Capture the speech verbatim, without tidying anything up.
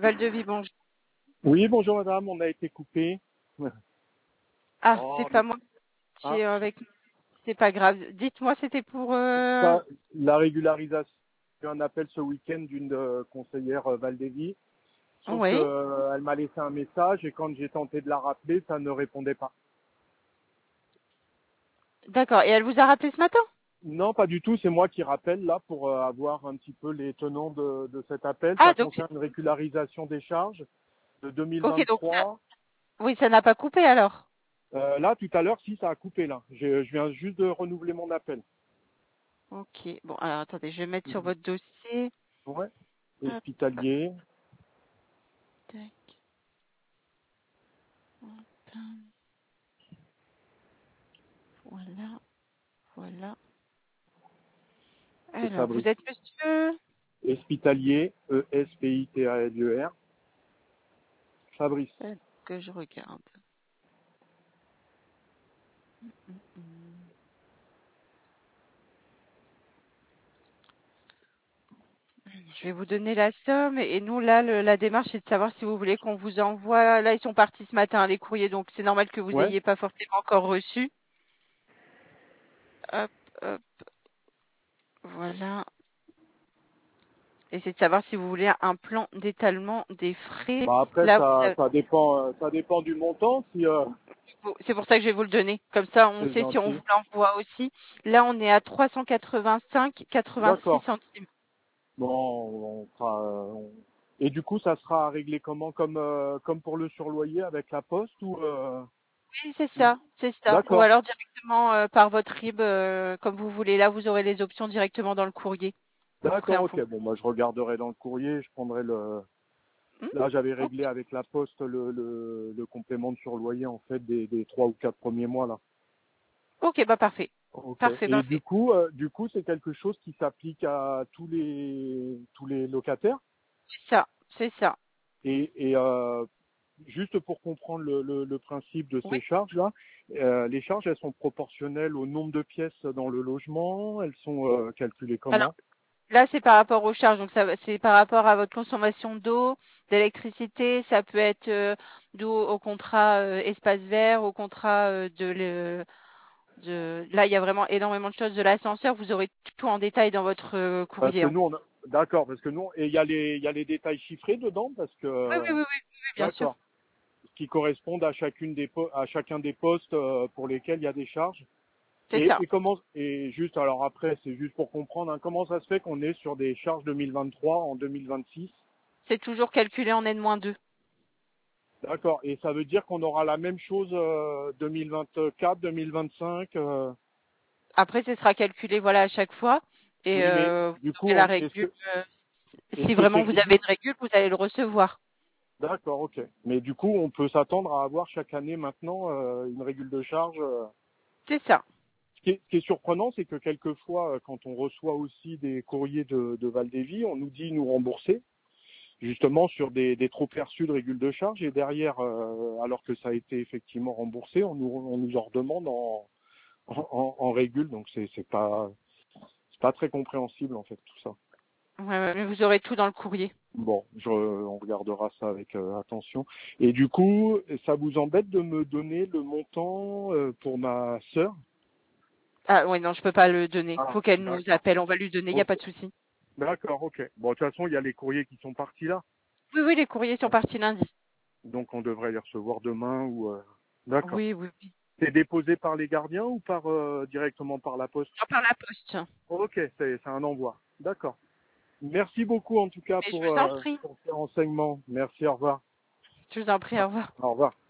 Val-de-Vie, bonjour. Oui, bonjour madame, on a été coupé. Ah, Oh, c'est pas mais- moi qui ah, est avec nous. C'est pas grave. Dites-moi, c'était pour... euh, ça, la régularisation, j'ai eu un appel ce week-end d'une euh, conseillère euh, Val-d'Évy, sauf Oui, qu'elle m'a laissé un message et quand j'ai tenté de la rappeler, ça ne répondait pas. d'accord. Et elle vous a rappelé ce matin? Non, pas du tout, c'est moi qui rappelle là pour euh, avoir un petit peu les tenants de, de cet appel. Ah, Ça donc... concerne une régularisation des charges de Ok, donc... ça- deux mille vingt-trois. Oui, ça n'a pas coupé alors. Euh, là, tout à l'heure, si, ça a coupé là. Je, je viens juste de renouveler mon appel. Ok, bon, alors attendez, je vais mettre sur Mhm. votre dossier. Ouais. Hop, Hospitalier. tac, hop, voilà, voilà. C'est Alors, Fabrice. vous êtes monsieur... Hospitalier, E S P I T A L E R, Fabrice. Euh, Que je regarde. Hum, hum. Je vais vous donner la somme et nous là le- la démarche c'est de savoir si vous voulez qu'on vous envoie. Là ils sont partis ce matin les courriers donc c'est normal que vous Ouais. n'ayez pas forcément encore reçu. Hop hop voilà et c'est de savoir si vous voulez un plan d'étalement des frais. Bah après Là vous ça avez- ça dépend euh, ça dépend du montant si euh, c'est pour ça que je vais vous le donner. Comme ça on c'est sait si on gentil. vous l'envoie aussi. Là on est à trois cent quatre-vingt-cinq virgule quatre-vingt-six D'accord. centimes. Bon, on fera euh, on- et du coup ça sera réglé comment comme euh, comme pour le surloyer avec la poste ou euh, Oui c'est ou- ça c'est ça. Ou D'accord. alors directement euh, par votre R I B euh, comme vous voulez. Là vous aurez les options directement dans le courrier. Vous ferez D'accord, un OK. fond. Bon, moi je regarderai dans le courrier, je prendrai le Hmm. là j'avais Ok, réglé avec la poste le le, le complément de surloyer en fait des des trois ou quatre premiers mois là. ok, bah parfait. Ok. Parfait, Et ben du c'est coup, euh, du coup, c'est quelque chose qui s'applique à tous les tous les locataires. c'est ça, c'est ça. Et, et euh, juste pour comprendre le, le, le principe de Oui. ces charges-là, euh, les charges, elles sont proportionnelles au nombre de pièces dans le logement. Elles sont euh, calculées Alors comment? là, c'est par rapport aux charges, donc ça, va- c'est par rapport à votre consommation d'eau, d'électricité. Ça peut être euh, dû au au contrat euh, espace vert, au contrat euh, de, le, de. Là, il y a vraiment énormément de choses. De l'ascenseur, vous aurez tout en détail dans votre euh, Parce courrier, que hein. nous, on a... d'accord, parce que nous, et il y a les il y a les détails chiffrés dedans, parce Oui, que oui, oui, oui, oui, oui, bien sûr. d'accord, qui correspondent à chacune des po- à chacun des postes euh, pour lesquels il y a des charges. C'est Et, ça. et comment et juste alors après c'est juste pour comprendre hein, comment ça se fait qu'on est sur des charges deux mille vingt-trois en deux mille vingt-six. C'est toujours calculé en N deux. D'accord. Et ça veut dire qu'on aura la même chose euh, deux mille vingt-quatre, deux mille vingt-cinq. Euh... Après, ce sera calculé, voilà, à chaque fois. Et Oui, mais euh, vous du coup, aurez la on... est-ce régule. que euh, est-ce si que c'est vraiment vous avez régulier? une régule, vous allez le recevoir. D'accord, ok. Mais du coup, on peut s'attendre à avoir chaque année maintenant euh, une régule de charge. euh. C'est ça. Ce qui est, ce qui est surprenant, c'est que quelquefois, euh, quand on reçoit aussi des courriers de, de Val-d'Évy, on nous dit nous rembourser. Justement sur des, des trop perçus de régule de charge et derrière, euh, alors que ça a été effectivement remboursé, on nous, on nous en redemande en, en, en régule, donc c'est c'est pas c'est pas très compréhensible en fait tout ça. Ouais, ouais, mais vous aurez tout dans le courrier. Bon, je, on regardera ça avec euh, attention. Et du coup, ça vous embête de me donner le montant euh, pour ma sœur? Ah oui, non, je peux pas le donner. Ah, Faut qu'elle nous d'accord. appelle. On va lui donner. Il n'y a Ok. pas de souci. D'accord, ok. Bon, de toute façon, il y a les courriers qui sont partis là, Oui, oui, les courriers sont partis lundi. donc on devrait les recevoir demain ou. euh, D'accord. Oui, oui, oui. C'est déposé par les gardiens ou par euh, directement par la poste? Non, par la poste. Ok, c'est c'est un envoi. D'accord. Merci beaucoup en tout cas Mais je pour, vous en euh, prie. pour ces renseignements. Merci, au revoir. Je vous en prie. Au revoir. Au revoir.